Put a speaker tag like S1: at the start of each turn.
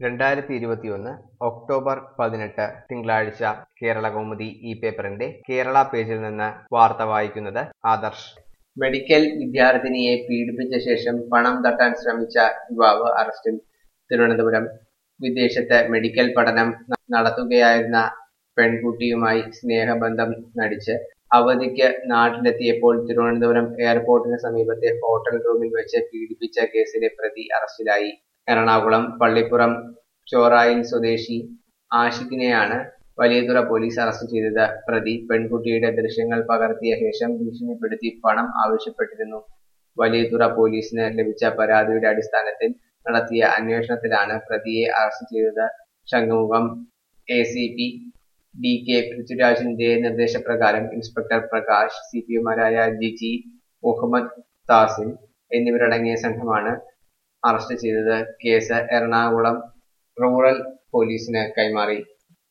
S1: 2021 October 18 തിങ്കളാഴ്ച കേരളകൗമുദി ഈ പേപ്പറിന്റെ കേരള പേജിൽ നിന്ന് വാർത്ത വായിക്കുന്നത് ആദർശ്. മെഡിക്കൽ വിദ്യാർത്ഥിനിയെ പീഡിപ്പിച്ച ശേഷം പണം തട്ടാൻ ശ്രമിച്ച യുവാവ് അറസ്റ്റിൽ. തിരുവനന്തപുരം. വിദേശത്ത് മെഡിക്കൽ പഠനം നടത്തുകയായിരുന്ന പെൺകുട്ടിയുമായി സ്നേഹബന്ധം നടിച്ച് അവധിക്ക് നാട്ടിലെത്തിയപ്പോൾ തിരുവനന്തപുരം എയർപോർട്ടിന് സമീപത്തെ ഹോട്ടൽ റൂമിൽ വെച്ച് പീഡിപ്പിച്ച കേസിലെ പ്രതി അറസ്റ്റിലായി. എറണാകുളം പള്ളിപ്പുറം ചോറായിൽ സ്വദേശി ആഷിഖിനെയാണ് വലിയതുറ പോലീസ് അറസ്റ്റ് ചെയ്തത്. പ്രതി പെൺകുട്ടിയുടെ ദൃശ്യങ്ങൾ പകർത്തിയ ശേഷം ഭീഷണിപ്പെടുത്തി പണം ആവശ്യപ്പെട്ടിരുന്നു. വലിയതുറ പോലീസിന് ലഭിച്ച പരാതിയുടെ അടിസ്ഥാനത്തിൽ നടത്തിയ അന്വേഷണത്തിലാണ് പ്രതിയെ അറസ്റ്റ് ചെയ്തത്. ശംഖുമുഖം ACP DK പൃഥ്വിരാജിന്റെ നിർദ്ദേശപ്രകാരം ഇൻസ്പെക്ടർ പ്രകാശ്, CPമാരായ ജിജി, മുഹമ്മദ് താസിൽ എന്നിവരടങ്ങിയ സംഘമാണ് അറസ്റ്റ് ചെയ്തത്. കേസ് എറണാകുളം റൂറൽ പോലീസിന് കൈമാറി.